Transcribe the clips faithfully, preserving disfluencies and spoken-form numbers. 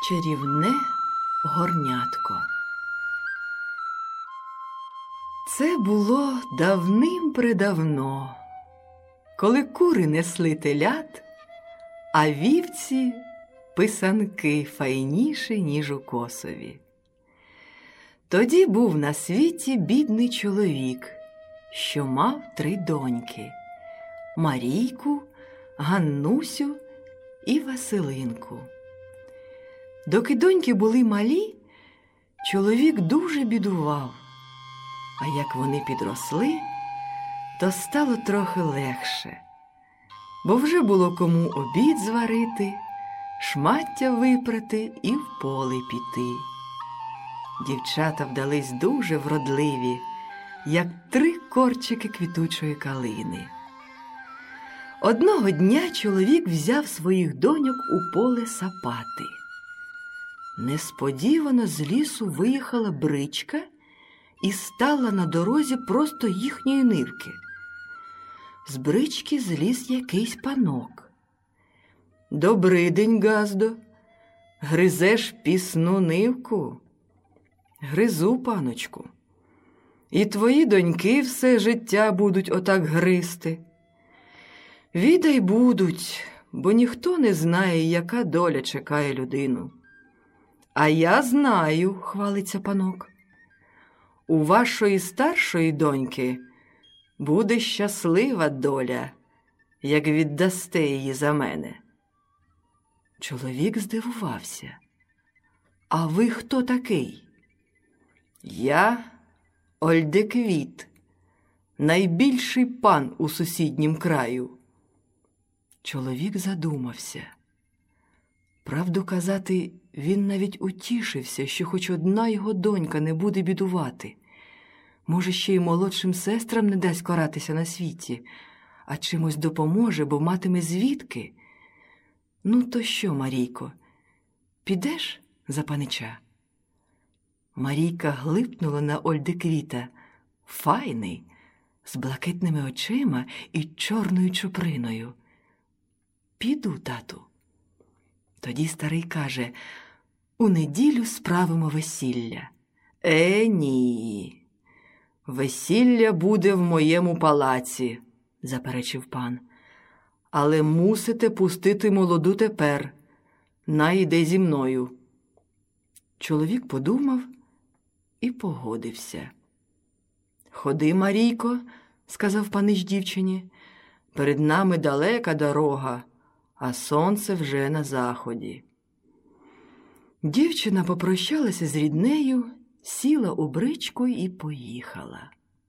Чарівне горнятко. Це було давним-предавно, коли кури несли телят, а вівці – писанки файніші, ніж у косові. Тоді був на світі бідний чоловік, що мав три доньки – Марійку, Ганнусю і Василинку. Доки доньки були малі, чоловік дуже бідував, а як вони підросли, то стало трохи легше, бо вже було кому обід зварити, шмаття випрати і в поле піти. Дівчата вдались дуже вродливі, як три корчики квітучої калини. Одного дня чоловік взяв своїх доньок у поле сапати. Несподівано з лісу виїхала бричка і стала на дорозі просто їхньої нивки. З брички зліз якийсь панок. «Добрий день, газдо! Гризеш пісну нивку?» «Гризу, паночку. І твої доньки все життя будуть отак гризти?» «Відай будуть, бо ніхто не знає, яка доля чекає людину». «А я знаю», – хвалиться панок. «У вашої старшої доньки буде щаслива доля, як віддасте її за мене». Чоловік здивувався. «А ви хто такий?» «Я Ольдеквіт, найбільший пан у сусіднім краю». Чоловік задумався. Правду казати, він навіть утішився, що хоч одна його донька не буде бідувати. Може, ще й молодшим сестрам не дасть каратися на світі, а чимось допоможе, бо матиме звідки. «Ну то що, Марійко, підеш за панича?» Марійка глипнула на Ольдеквіта. Файний, з блакитними очима і чорною чуприною. «Піду, тату». Тоді старий каже: «У неділю справимо весілля». «Е, ні, весілля буде в моєму палаці», – заперечив пан. «Але мусите пустити молоду тепер. Найде зі мною». Чоловік подумав і погодився. «Ходи, Марійко», – сказав панич дівчині, – «перед нами далека дорога, а сонце вже на заході». Дівчина попрощалася з ріднею, сіла у бричку і поїхала.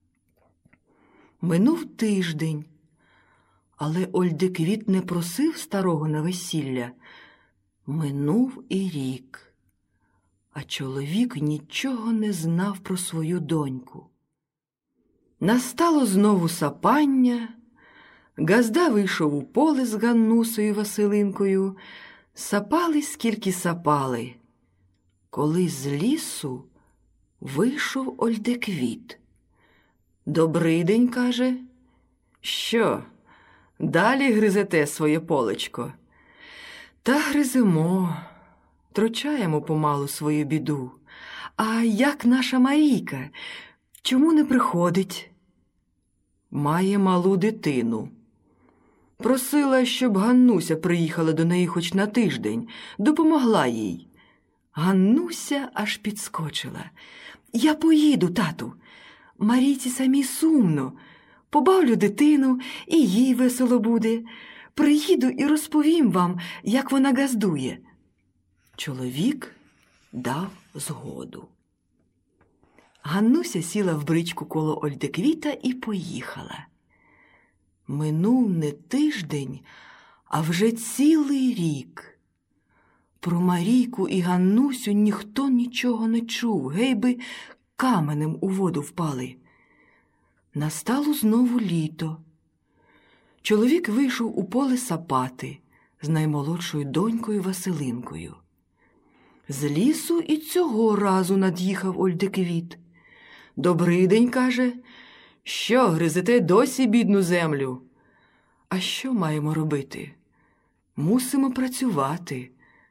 Минув тиждень, але Ольдеквіт не просив старого на весілля. Минув і рік, а чоловік нічого не знав про свою доньку. Настало знову сапання. Газда вийшов у поле з Ганнусею Василинкою. Сапали, скільки сапали, коли з лісу вийшов Ольдеквіт. «Добрий день», – каже. «Що, далі гризете своє полечко?» «Та гриземо, трочаємо помалу свою біду. А як наша Марійка? Чому не приходить?» «Має малу дитину. Просила, щоб Ганнуся приїхала до неї хоч на тиждень, допомогла їй». Ганнуся аж підскочила. «Я поїду, тату. Марійці самій сумно. Побавлю дитину, і їй весело буде. Приїду і розповім вам, як вона газдує». Чоловік дав згоду. Ганнуся сіла в бричку коло Ольдеквіта і поїхала. Минув не тиждень, а вже цілий рік. Про Марійку і Ганнусю ніхто нічого не чув, гей би каменем у воду впали. Настало знову літо. Чоловік вийшов у поле сапати з наймолодшою донькою Василинкою. З лісу і цього разу над'їхав Ольдеквіт. «Добрий день», – каже. «Що, гризете досі бідну землю?» «А що маємо робити? Мусимо працювати.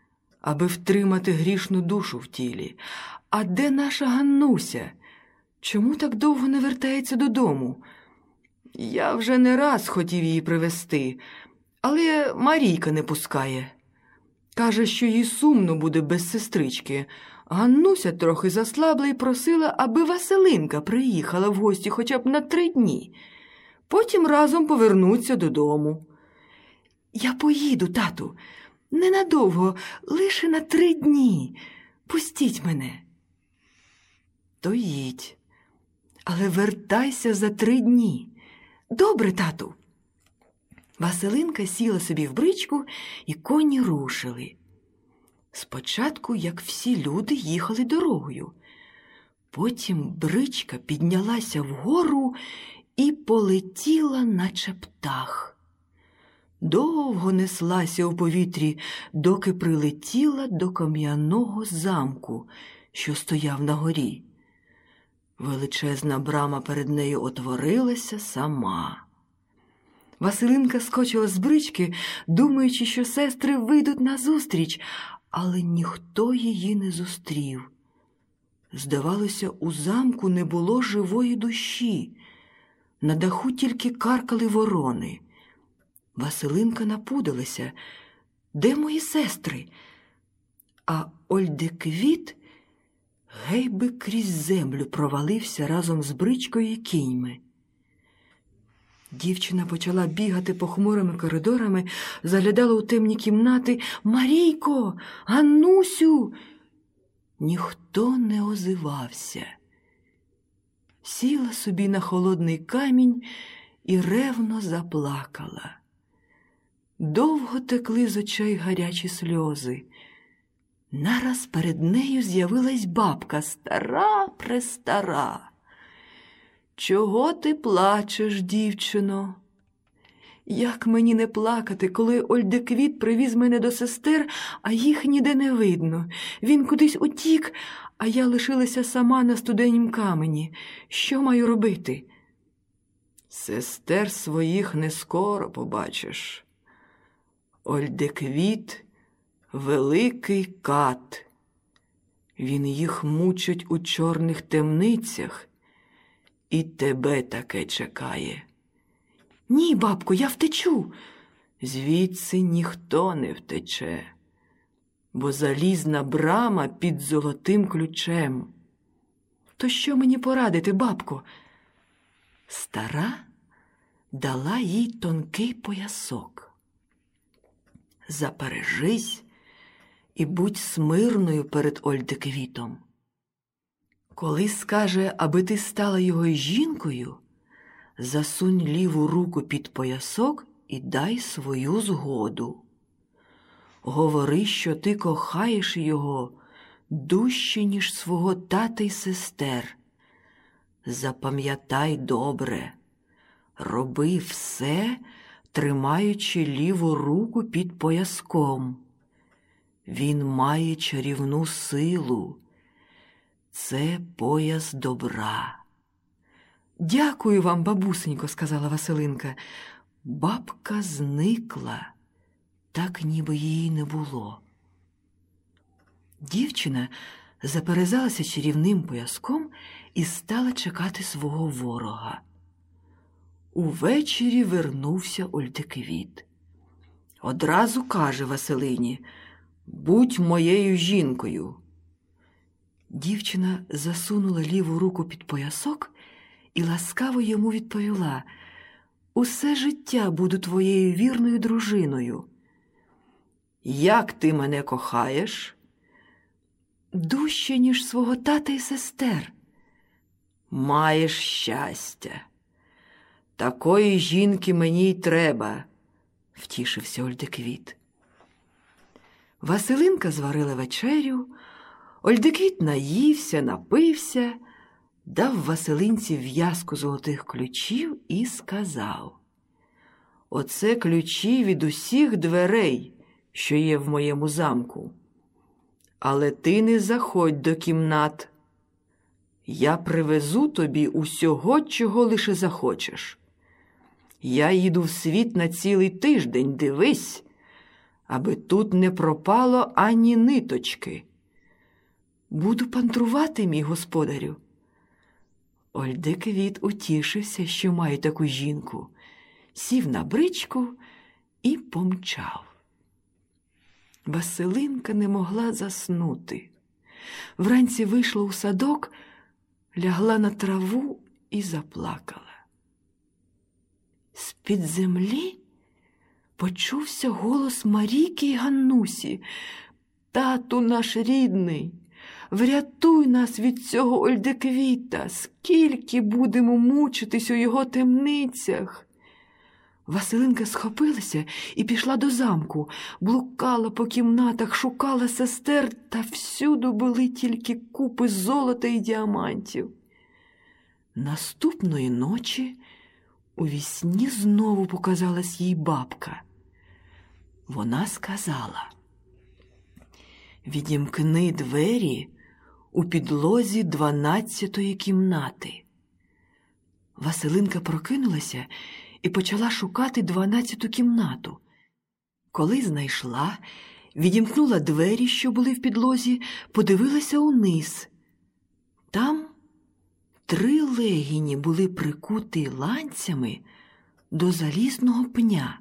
аби втримати грішну душу в тілі. А де наша Ганнуся? Чому так довго не вертається додому? Я вже не раз хотів її привезти, але Марійка не пускає. Каже, що їй сумно буде без сестрички. Ганнуся трохи заслабла і просила, аби Василинка приїхала в гості хоча б на три дні. Потім разом повернуться додому. Я поїду, тату. Ненадовго, лише на три дні. Пустіть мене. То їдь. Але вертайся за три дні. Добре, тату. Василинка сіла собі в бричку, і коні рушили. Спочатку, як всі люди, їхали дорогою. Потім бричка піднялася вгору і полетіла, наче птах. Довго неслася у повітрі, доки прилетіла до кам'яного замку, що стояв на горі. Величезна брама перед нею отворилася сама. Василинка скочила з брички, думаючи, що сестри вийдуть назустріч, але ніхто її не зустрів. Здавалося, у замку не було живої душі. На даху тільки каркали ворони. Василинка напудилася. Де мої сестри? А Ольдеквіт гейби крізь землю провалився разом з бричкою і кіньми. Дівчина почала бігати похмурими коридорами, заглядала у темні кімнати. «Марійко! Ганнусю!» Ніхто не озивався. Сіла собі на холодний камінь і ревно заплакала. Довго текли з очей гарячі сльози. Нараз перед нею з'явилась бабка, стара-престара. «Чого ти плачеш, дівчино?» «Як мені не плакати, коли Ольдеквіт привіз мене до сестер, а їх ніде не видно. Він кудись утік, а я лишилася сама на студенім камені. Що маю робити?» «Сестер своїх не скоро побачиш. Ольдеквіт – великий кат. Він їх мучить у чорних темницях, і тебе таке чекає». «Ні, бабко, я втечу». «Звідси ніхто не втече, бо залізна брама під золотим ключем». «То що мені порадити, бабко?» Стара дала їй тонкий поясок. «Запережись і будь смирною перед Ольдеквітом. Коли скаже, аби ти стала його жінкою, засунь ліву руку під поясок і дай свою згоду. Говори, що ти кохаєш його дужче, ніж свого тата й сестер. Запам'ятай добре, роби все, тримаючи ліву руку під пояском. Він має чарівну силу. Це пояс добра». «Дякую вам, бабусенько», – сказала Василинка. Бабка зникла, так ніби її не було. Дівчина заперезалася чарівним пояском і стала чекати свого ворога. Увечері вернувся Ольдеквіт. Одразу каже Василині: «Будь моєю жінкою». Дівчина засунула ліву руку під поясок і ласкаво йому відповіла: «Усе життя буду твоєю вірною дружиною». «Як ти мене кохаєш?» «Дужче, ніж свого тата і сестер». «Маєш щастя. Такої жінки мені й треба», – втішився Ольдеквіт. Василинка зварила вечерю, Ольдеквіт наївся, напився, дав Василинці в'язку золотих ключів і сказав: «Оце ключі від усіх дверей, що є в моєму замку. Але ти не заходь до кімнат. Я привезу тобі усього, чого лише захочеш. Я їду в світ на цілий тиждень, дивись, аби тут не пропало ані ниточки. Буду пантрувати, мій господарю. Ольдеквіт утішився, що має таку жінку, сів на бричку і помчав. Василинка не могла заснути. Вранці вийшла у садок, лягла на траву і заплакала. З-під землі почувся голос Марійки й Ганнусі. «Тату наш рідний, врятуй нас від цього Ольдеквіта, скільки будемо мучитись у його темницях!» Василинка схопилася і пішла до замку, блукала по кімнатах, шукала сестер, та всюду були тільки купи золота і діамантів. Наступної ночі у вісні знову показалась їй бабка. Вона сказала: «Відімкни двері у підлозі дванадцятої кімнати». Василинка прокинулася і почала шукати дванадцяту кімнату. Коли знайшла, відімкнула двері, що були в підлозі, подивилася униз. Там три легіні були прикуті ланцями до залізного пня.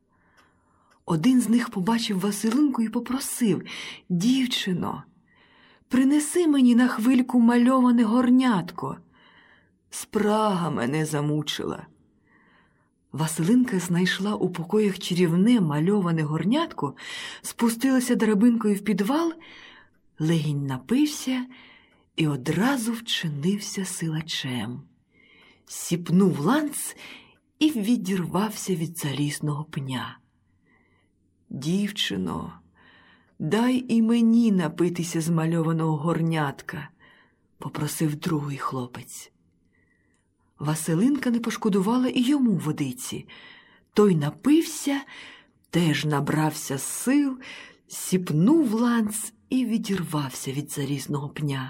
Один з них побачив Василинку і попросив: «Дівчино, принеси мені на хвильку мальоване горнятко. Спрага мене замучила». Василинка знайшла у покоях чарівне мальоване горнятко, спустилася драбинкою в підвал, легінь напився і одразу вчинився силачем. Сіпнув ланц і відірвався від залізного пня. «Дівчино, дай і мені напитися з мальованого горнятка», – попросив другий хлопець. Василинка не пошкодувала і йому водиці. Той напився, теж набрався сил, сіпнув ланц і відірвався від залізного пня.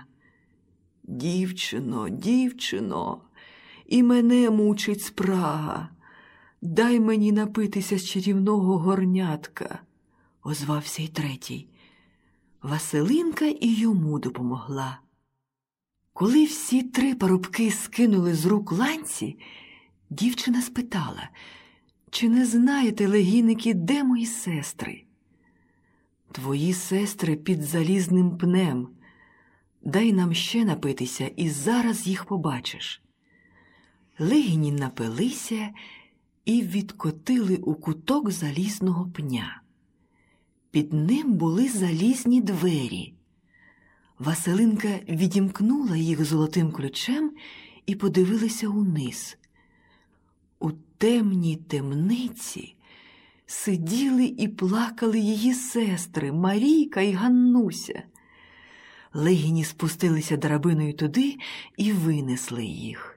«Дівчино, дівчино, і мене мучить спрага. Дай мені напитися з чарівного горнятка», – озвався й третій. Василинка і йому допомогла. Коли всі три парубки скинули з рук ланці, дівчина спитала: «Чи не знаєте, легійники, де мої сестри?» «Твої сестри під залізним пнем. Дай нам ще напитися, і зараз їх побачиш». Легіні напилися і відкотили у куток залізного пня. Під ним були залізні двері. Василинка відімкнула їх золотим ключем і подивилася униз. У темній темниці сиділи і плакали її сестри Марійка і Ганнуся. Легіні спустилися драбиною туди і винесли їх.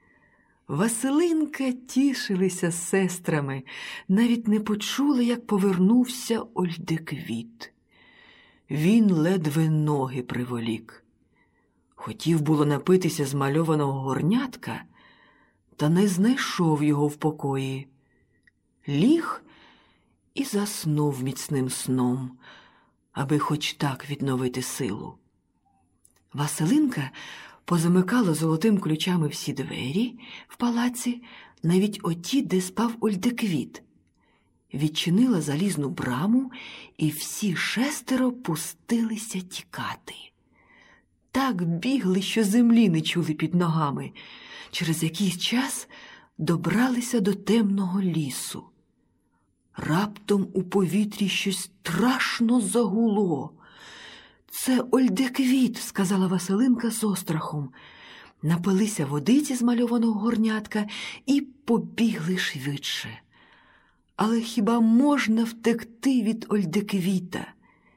Василинка тішилася з сестрами, навіть не почула, як повернувся Ольдеквіт. Він ледве ноги приволік. Хотів було напитися з мальованого горнятка, та не знайшов його в покої. Ліг і заснув міцним сном, аби хоч так відновити силу. Василинка позамикала золотим ключами всі двері в палаці, навіть оті, де спав Ольдеквіт. Відчинила залізну браму, і всі шестеро пустилися тікати. Так бігли, що землі не чули під ногами. Через якийсь час добралися до темного лісу. Раптом у повітрі щось страшно загуло. «Це Ольдеквіт», – сказала Василинка з острахом. Напилися водиці з мальованого горнятка і побігли швидше. Але хіба можна втекти від Ольдеквіта?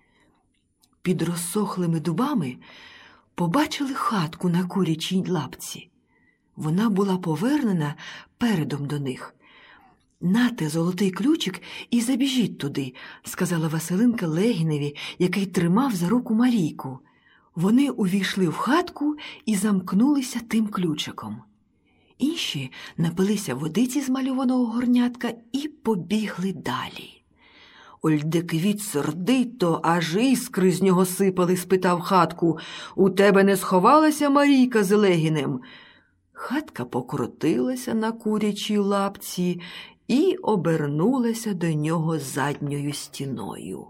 Під розсохлими дубами побачили хатку на курячій лапці. Вона була повернена передом до них. «Нате золотий ключик і забіжіть туди», – сказала Василинка Легіневі, який тримав за руку Марійку. Вони увійшли в хатку і замкнулися тим ключиком. Інші напилися водиці з мальованого горнятка і побігли далі. Ольдеквіт сердито, аж іскри з нього сипали, спитав хатку: «У тебе не сховалася Марійка з Легінем?» Хатка покрутилася на курячій лапці і обернулася до нього задньою стіною.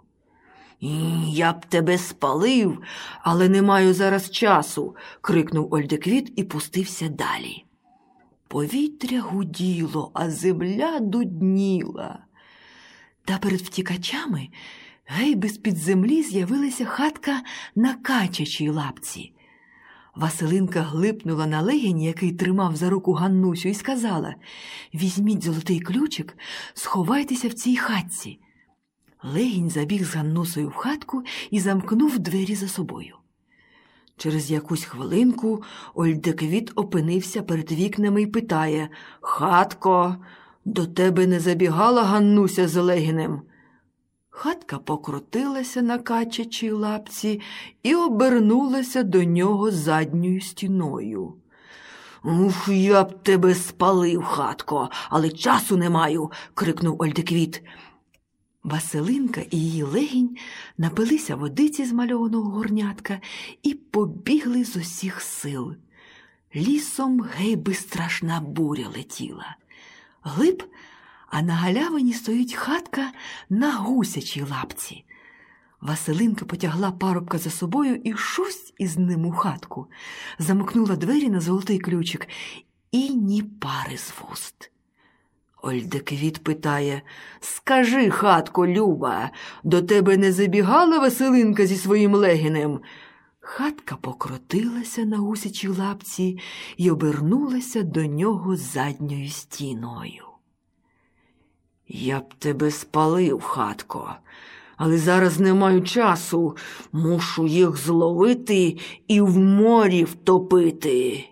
«Я б тебе спалив, але не маю зараз часу!» – крикнув Ольдеквіт і пустився далі. Повітря гуділо, а земля дудніла. Та перед втікачами гейби з-під землі з'явилася хатка на качачій лапці. Василинка глипнула на Легінь, який тримав за руку Ганнусю, і сказала: «Візьміть золотий ключик, сховайтеся в цій хатці». Легінь забіг з Ганнусею в хатку і замкнув двері за собою. Через якусь хвилинку Ольдеквіт опинився перед вікнами і питає: «Хатко, до тебе не забігала Ганнуся з Легінем?» Хатка покрутилася на качачій лапці і обернулася до нього задньою стіною. «Ух, я б тебе спалив, хатко, але часу не маю!» – крикнув Ольдеквіт. Василинка і її Легінь напилися водиці з мальованого горнятка і побігли з усіх сил. Лісом гейби страшна буря летіла. Глиб, а на галявині стоїть хатка на гусячій лапці. Василинка потягла парубка за собою і шусть із ним у хатку. Замкнула двері на золотий ключик і ні пари з вуст. Ольдеквіт питає: «Скажи, хатко, люба, до тебе не забігала Василинка зі своїм Легінем?» Хатка покрутилася на гусячій лапці і обернулася до нього задньою стіною. «Я б тебе спалив, хатко, але зараз не маю часу, мушу їх зловити і в морі втопити».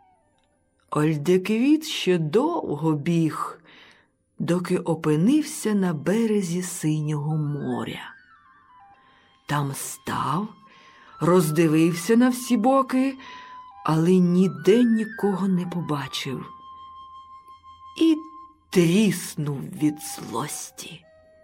Ольдеквіт ще довго біг, доки опинився на березі Синього моря. Там став, роздивився на всі боки, але ніде нікого не побачив. І тріснув від злості.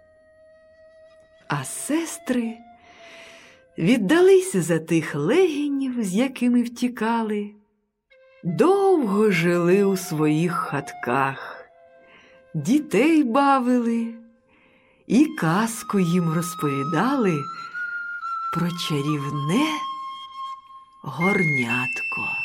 А сестри віддалися за тих легінів, з якими втікали, довго жили у своїх хатках, дітей бавили і казку їм розповідали про чарівне горнятко.